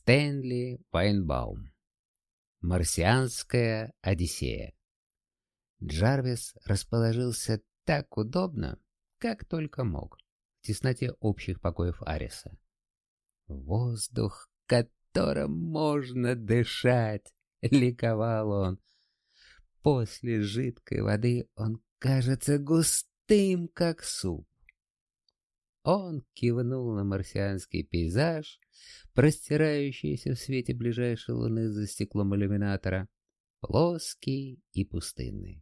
Стэнли Вайнбаум. Марсианская Одиссея. Джарвис расположился так удобно, как только мог, в тесноте общих покоев Ариса. «Воздух, которым можно дышать!» — ликовал он. «После жидкой воды он кажется густым, как суп». Он кивнул на марсианский пейзаж, простирающийся в свете ближайшей луны за стеклом иллюминатора, плоский и пустынный.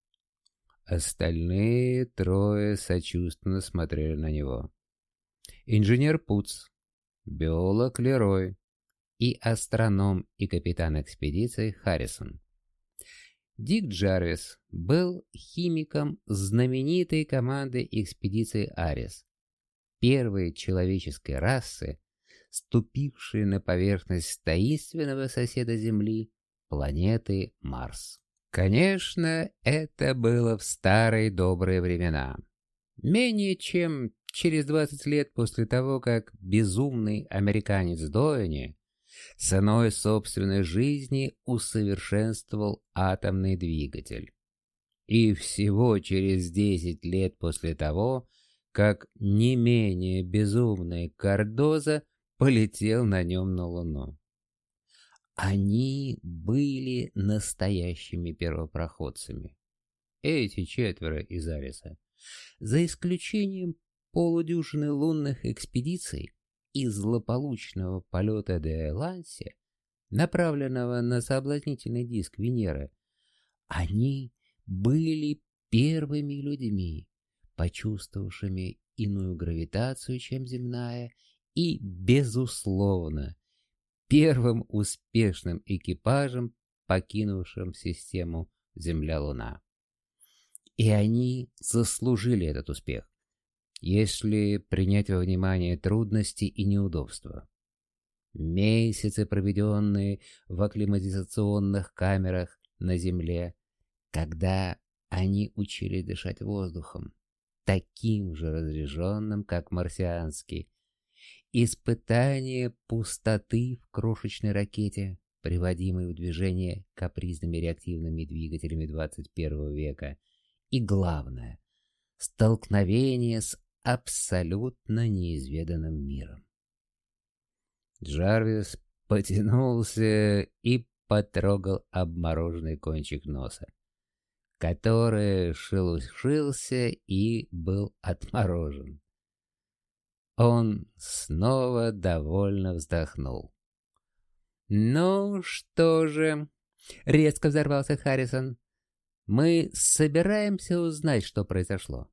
Остальные трое сочувственно смотрели на него. Инженер Пуц, биолог Лерой и астроном и капитан экспедиции Харрисон. Дик Джарвис был химиком знаменитой команды экспедиции Арис, первой человеческой расы, ступившей на поверхность таинственного соседа Земли, планеты Марс. Конечно, это было в старые добрые времена. Менее чем через 20 лет после того, как безумный американец Доэни ценой собственной жизни усовершенствовал атомный двигатель. И всего через 10 лет после того, как не менее безумный Кардоза полетел на нем на Луну. Они были настоящими первопроходцами. Эти четверо из Ариса, за исключением полудюжины лунных экспедиций и злополучного полета де Ланси, направленного на соблазнительный диск Венеры, они были первыми людьми, почувствовавшими иную гравитацию, чем земная, и, безусловно, первым успешным экипажем, покинувшим систему Земля-Луна. И они заслужили этот успех, если принять во внимание трудности и неудобства. Месяцы, проведенные в акклиматизационных камерах на Земле, когда они учились дышать воздухом, таким же разряженным, как марсианский. Испытание пустоты в крошечной ракете, приводимой в движение капризными реактивными двигателями 21 века. И главное, столкновение с абсолютно неизведанным миром. Джарвис потянулся и потрогал обмороженный кончик носа, который шелушился и был отморожен. Он снова довольно вздохнул. «Ну что же?» — резко взорвался Харрисон. «Мы собираемся узнать, что произошло.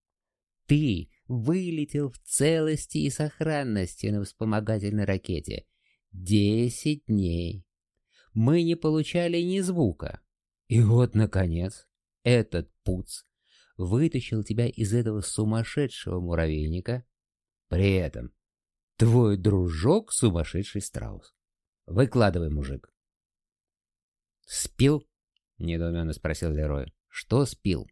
Ты вылетел в целости и сохранности на вспомогательной ракете 10 дней. Мы не получали ни звука. И вот, наконец, этот Пуц вытащил тебя из этого сумасшедшего муравейника. При этом твой дружок — сумасшедший страус. Выкладывай, мужик». «Спил?» — недоуменно спросил Лерой. «Что спил?»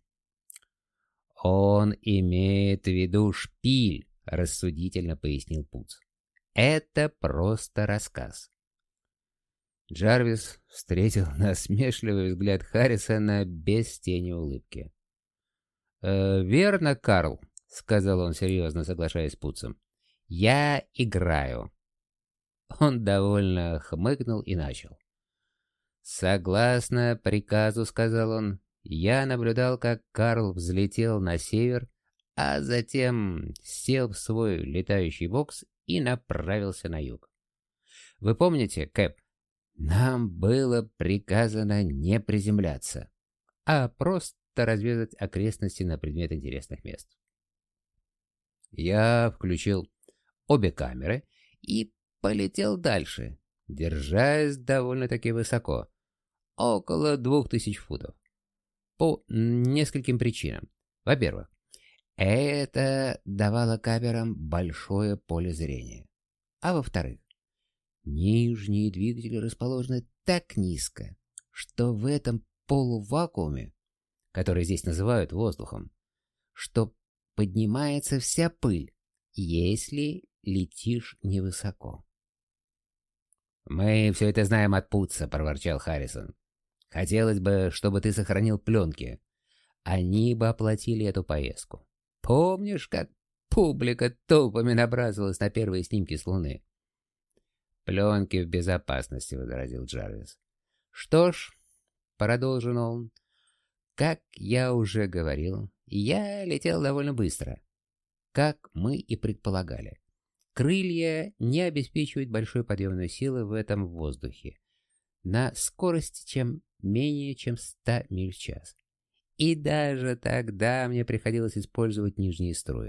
«Он имеет в виду шпиль», — рассудительно пояснил Пуц. «Это просто рассказ». Джарвис встретил насмешливый взгляд Харрисона без тени улыбки. «Верно, Карл», — сказал он серьезно, соглашаясь с Пуцем. «Я играю». Он довольно хмыкнул и начал. «Согласно приказу», — сказал он, — «я наблюдал, как Карл взлетел на север, а затем сел в свой летающий бокс и направился на юг. Вы помните, Кэп, нам было приказано не приземляться, а просто разведать окрестности на предмет интересных мест. Я включил обе камеры и полетел дальше, держась довольно-таки высоко, около 2000 футов. По нескольким причинам. Во-первых, это давало камерам большое поле зрения. А во-вторых, нижние двигатели расположены так низко, что в этом полувакууме, который здесь называют воздухом, что поднимается вся пыль, если летишь невысоко. «Мы все это знаем от Путца», — проворчал Харрисон. «Хотелось бы, чтобы ты сохранил пленки. Они бы оплатили эту поездку. Помнишь, как публика толпами набрасывалась на первые снимки с Луны?» «Пленки в безопасности», — возразил Джарвис. «Что ж», — продолжил он, — «как я уже говорил, я летел довольно быстро, как мы и предполагали. Крылья не обеспечивают большой подъемной силы в этом воздухе на скорости менее чем 100 миль в час. И даже тогда мне приходилось использовать нижние струи.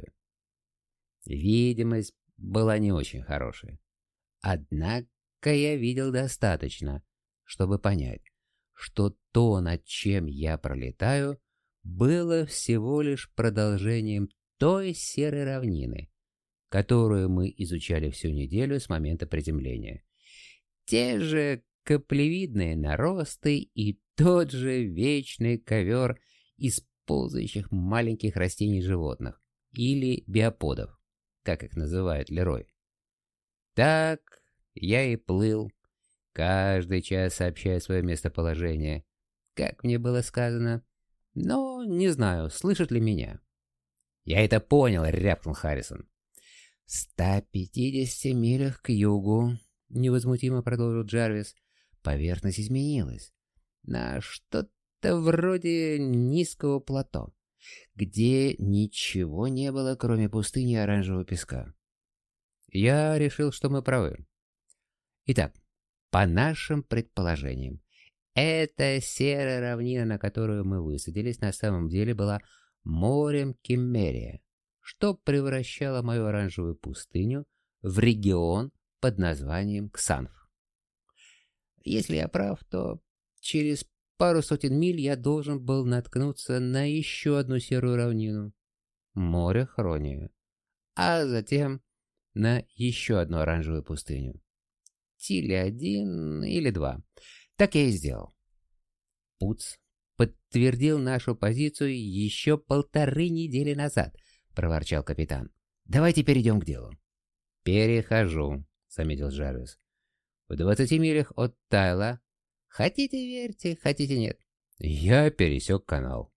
Видимость была не очень хорошей. Однако я видел достаточно, чтобы понять, что то, над чем я пролетаю, было всего лишь продолжением той серой равнины, которую мы изучали всю неделю с момента приземления. Те же каплевидные наросты и тот же вечный ковер из ползающих маленьких растений-животных, или биоподов, как их называет Лерой. Так я и плыл, каждый час сообщая свое местоположение, как мне было сказано, но не знаю, слышат ли меня. «Я это понял», — рявкнул Харрисон. «В 150 милях к югу», — невозмутимо продолжил Джарвис, — «поверхность изменилась на что-то вроде низкого плато, где ничего не было, кроме пустыни и оранжевого песка». Я решил, что мы правы. Итак, по нашим предположениям, эта серая равнина, на которую мы высадились, на самом деле была морем Киммерия, что превращало мою оранжевую пустыню в регион под названием Ксанф. Если я прав, то через пару сотен миль я должен был наткнуться на еще одну серую равнину — море Хрония, а затем на еще одну оранжевую пустыню. Тиле-1 или 2. Так я и сделал. Путц подтвердил нашу позицию еще 1,5 недели назад, проворчал капитан. Давайте перейдем к делу. Перехожу, заметил Джарвис. В 20 милях от Тайла. Хотите верьте, хотите нет. Я пересек канал.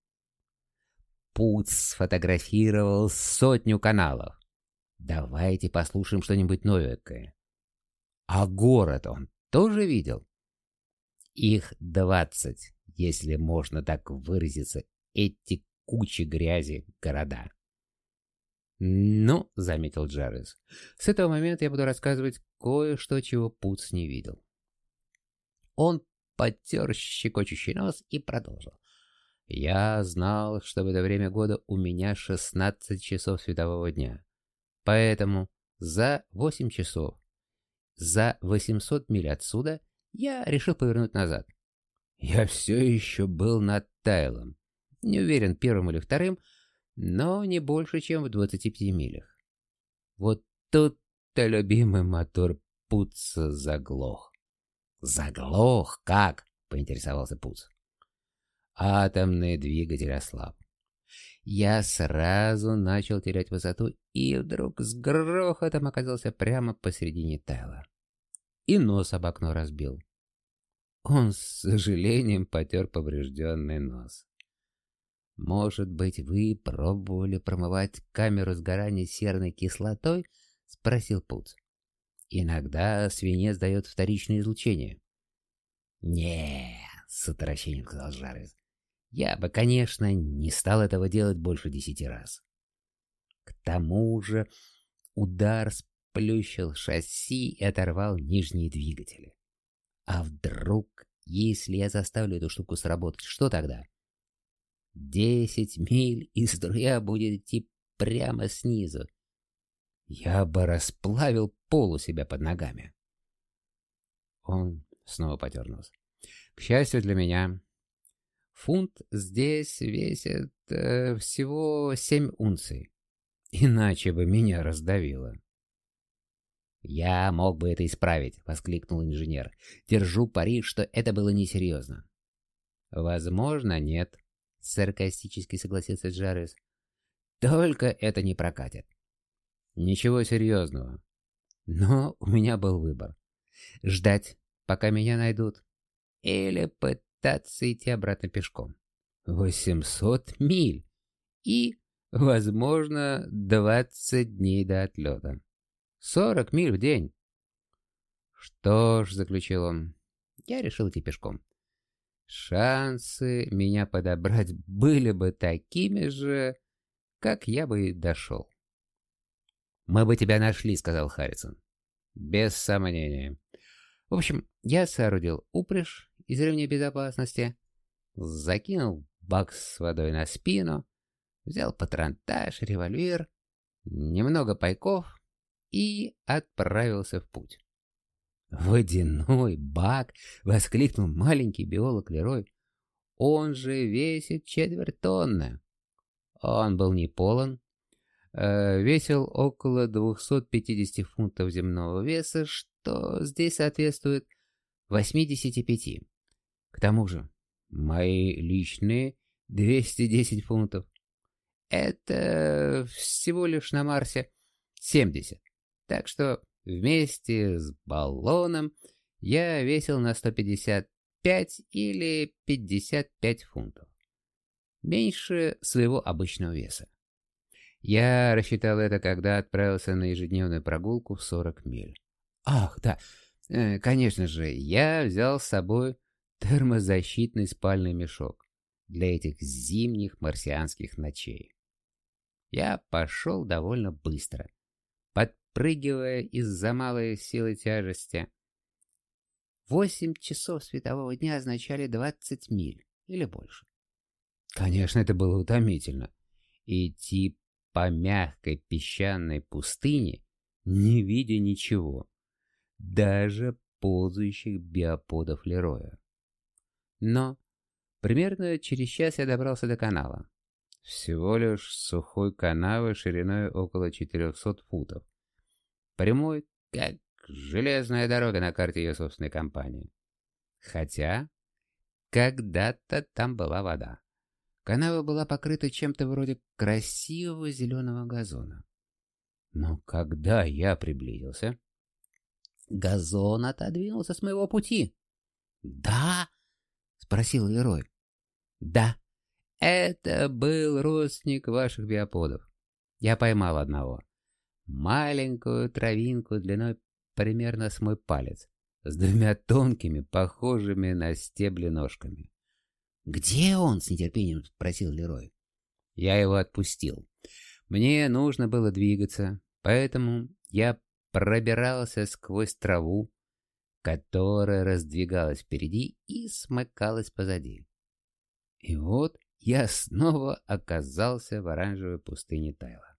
Путц сфотографировал 100 каналов. Давайте послушаем что-нибудь новенькое. А город он тоже видел? Их 20, если можно так выразиться, эти кучи грязи города. «Ну», — заметил Джарвис, — «с этого момента я буду рассказывать кое-что, чего Путц не видел». Он потер щекочущий нос и продолжил. «Я знал, что в это время года у меня 16 часов светового дня. Поэтому за 8 часов, за 800 миль отсюда, я решил повернуть назад. Я все еще был над Тайлом. Не уверен, первым или вторым, но не больше, чем в 25 милях. Вот тут-то любимый мотор Путца заглох». «Заглох? Как?» — поинтересовался Путц. Атомный двигатель ослаб. Я сразу начал терять высоту и вдруг с грохотом оказался прямо посередине Тайла. И нос об окно разбил. Он с сожалением потер поврежденный нос. «Может быть, вы пробовали промывать камеру сгорания серной кислотой?» — спросил Путц. «Иногда свинец дает вторичное излучение». «Не-е-е», с отвращением сказал Джарвис. «Я бы, конечно, не стал этого делать больше 10 раз. К тому же удар сплющил шасси и оторвал нижние двигатели. А вдруг, если я заставлю эту штуку сработать, что тогда? 10 миль, и струя будет идти прямо снизу. Я бы расплавил пол у себя под ногами». Он снова потер нос. «К счастью для меня, фунт здесь весит всего 7 унций. Иначе бы меня раздавило». «Я мог бы это исправить», — воскликнул инженер. «Держу пари, что это было несерьезно». «Возможно, нет», — саркастически согласился Джарвис. «Только это не прокатит». «Ничего серьезного. Но у меня был выбор. Ждать, пока меня найдут, или пытаться идти обратно пешком. 800 миль и, возможно, 20 дней до отлета. 40 миль в день. Что ж, заключил он, я решил идти пешком. Шансы меня подобрать были бы такими же, как я бы и дошел. «Мы бы тебя нашли», — сказал Харрисон. «Без сомнения». В общем, я соорудил упряжь из ремней безопасности, закинул бак с водой на спину, взял патронтаж, револьвер, немного пайков и отправился в путь. «Водяной бак!» — воскликнул маленький биолог Лерой. «Он же весит 1/4 тонны!» Он был не полон, весил около 250 фунтов земного веса, что здесь соответствует 85. К тому же, мои личные 210 фунтов. Это всего лишь на Марсе 70. Так что вместе с баллоном я весил на 155 или 55 фунтов. Меньше своего обычного веса. Я рассчитал это, когда отправился на ежедневную прогулку в 40 миль. Ах, да, конечно же, я взял с собой термозащитный спальный мешок для этих зимних марсианских ночей. Я пошел довольно быстро, подпрыгивая из-за малой силы тяжести. 8 часов светового дня означали 20 миль или больше. Конечно, это было утомительно. Идти по мягкой песчаной пустыне, не видя ничего, даже ползающих биоподов Лероя. Но примерно через час я добрался до канала. Всего лишь сухой канавы шириной около 400 футов. Прямой, как железная дорога на карте ее собственной компании. Хотя когда-то там была вода. Канава была покрыта чем-то вроде красивого зеленого газона. Но когда я приблизился, газон отодвинулся с моего пути. «Да?» — спросил Лерой. «Да, это был родственник ваших биоподов. Я поймал одного. Маленькую травинку длиной примерно с мой палец, с 2 тонкими, похожими на стебли ножками». «Где он?» — с нетерпением спросил Лерой. Я его отпустил. Мне нужно было двигаться, поэтому я пробирался сквозь траву, которая раздвигалась впереди и смыкалась позади. И вот я снова оказался в оранжевой пустыне Тайла.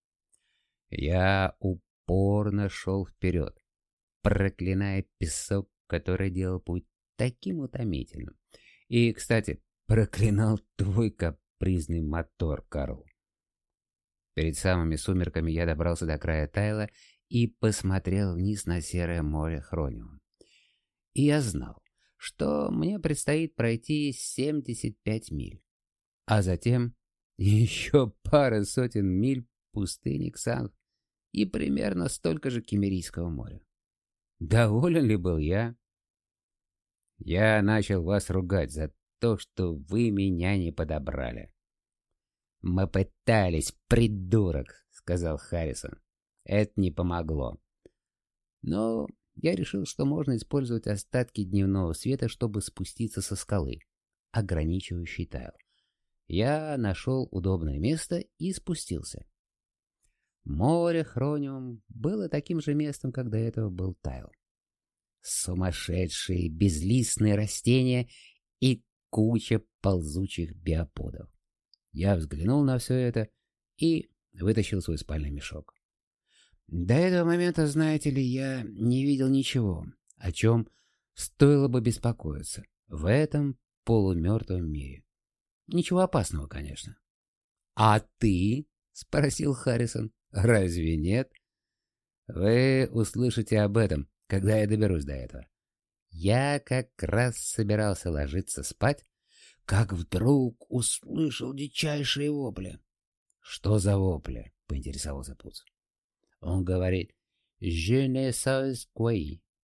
Я упорно шел вперед, проклиная песок, который делал путь таким утомительным. И, кстати, проклинал твой капризный мотор, Карл. Перед самыми сумерками я добрался до края Тайла и посмотрел вниз на серое море Хрониум. И я знал, что мне предстоит пройти 75 миль, а затем еще пара сотен миль пустыни Ксанф и примерно столько же Киммерийского моря. Доволен ли был я? Я начал вас ругать за то, что вы меня не подобрали. «Мы пытались, придурок», — сказал Харрисон. «Это не помогло. Но я решил, что можно использовать остатки дневного света, чтобы спуститься со скалы, ограничивающей Тайл. Я нашел удобное место и спустился. Море Хрониум было таким же местом, как до этого был Тайл. Сумасшедшие безлистные растения и куча ползучих биоподов. Я взглянул на все это и вытащил свой спальный мешок. До этого момента, знаете ли, я не видел ничего, о чем стоило бы беспокоиться в этом полумертвом мире. Ничего опасного, конечно. — А ты? — спросил Харрисон. — Разве нет? Вы услышите об этом, когда я доберусь до этого. Я как раз собирался ложиться спать, как вдруг услышал дичайшие вопли. — Что за вопли? — поинтересовался Пуц. Он говорит «Je ne sais quoi».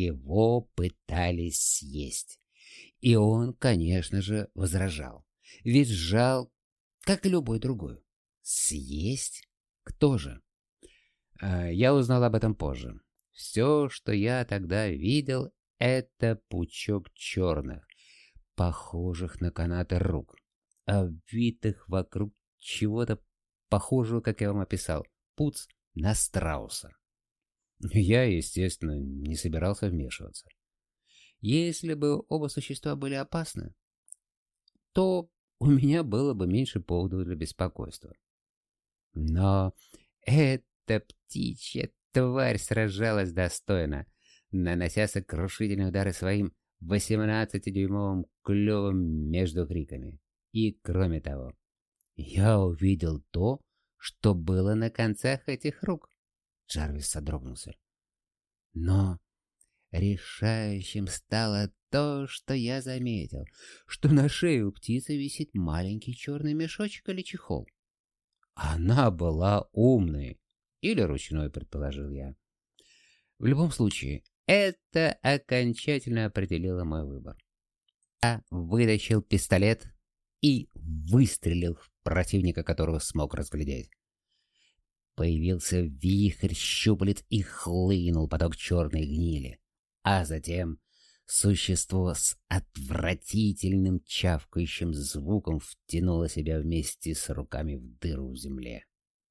его пытались съесть. И он, конечно же, возражал. Ведь сжал, как и любой другой. Съесть? Кто же? Я узнал об этом позже. Все, что я тогда видел, это пучок черных, похожих на канаты рук, обвитых вокруг чего-то похожего, как я вам описал, пуц на страуса. Я, естественно, не собирался вмешиваться. Если бы оба существа были опасны, то у меня было бы меньше поводов для беспокойства. Но эта птичья тварь сражалась достойно, нанося сокрушительные удары своим 18-дюймовым клювом между криками. И кроме того, я увидел то, что было на концах этих рук. Джарвис содрогнулся. Но решающим стало то, что я заметил, что на шее у птицы висит маленький черный мешочек или чехол. Она была умной, или ручной, предположил я. В любом случае, это окончательно определило мой выбор. Я вытащил пистолет и выстрелил в противника, которого смог разглядеть. Появился вихрь щупалец и хлынул поток черной гнили. А затем существо с отвратительным чавкающим звуком втянуло себя вместе с руками в дыру в земле.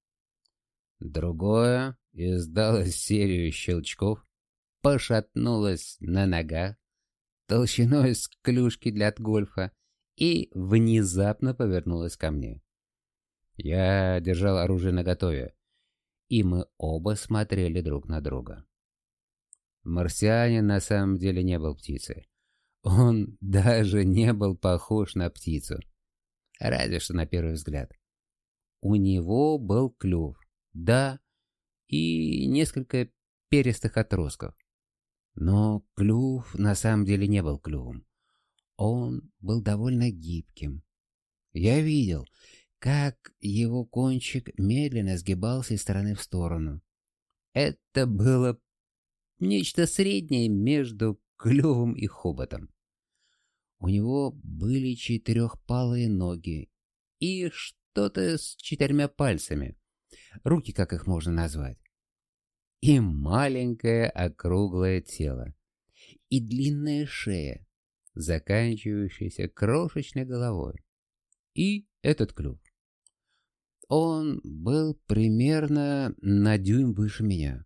Другое издало серию щелчков, пошатнулось на ногах, толщиной с клюшки для гольфа, и внезапно повернулось ко мне. Я держал оружие наготове, и мы оба смотрели друг на друга. Марсианин на самом деле не был птицей. Он даже не был похож на птицу. Разве что на первый взгляд. У него был клюв, да, и несколько перистых отростков. Но клюв на самом деле не был клювом. Он был довольно гибким. Я видел, как его кончик медленно сгибался из стороны в сторону. Это было нечто среднее между клювом и хоботом. У него были четырехпалые ноги и что-то с 4 пальцами. Руки, как их можно назвать. И маленькое округлое тело. И длинная шея, заканчивающаяся крошечной головой. И этот клюв. Он был примерно на дюйм выше меня.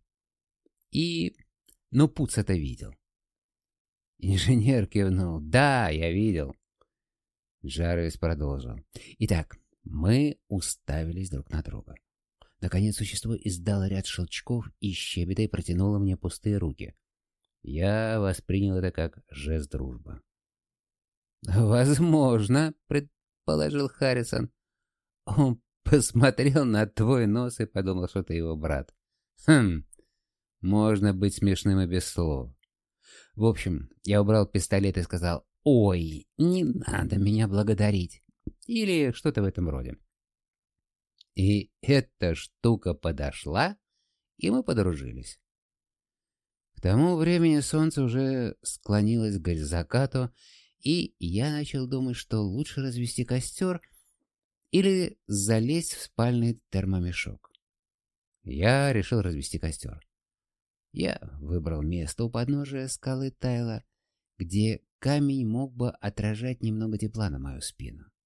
Но Пуц это видел. Инженер кивнул. «Да, я видел». Джарвис продолжил. «Итак, мы уставились друг на друга. Наконец существо издало ряд щелчков и щебета и протянуло мне пустые руки. Я воспринял это как жест дружбы. «Возможно», — предположил Харрисон. Он посмотрел на твой нос и подумал, что ты его брат. Можно быть смешным и без слов. В общем, я убрал пистолет и сказал: «Ой, не надо меня благодарить». Или что-то в этом роде. И эта штука подошла, и мы подружились. К тому времени солнце уже склонилось к закату, и я начал думать, что лучше развести костер или залезть в спальный термомешок. Я решил развести костер. Я выбрал место у подножия скалы Тайла, где камень мог бы отражать немного тепла на мою спину.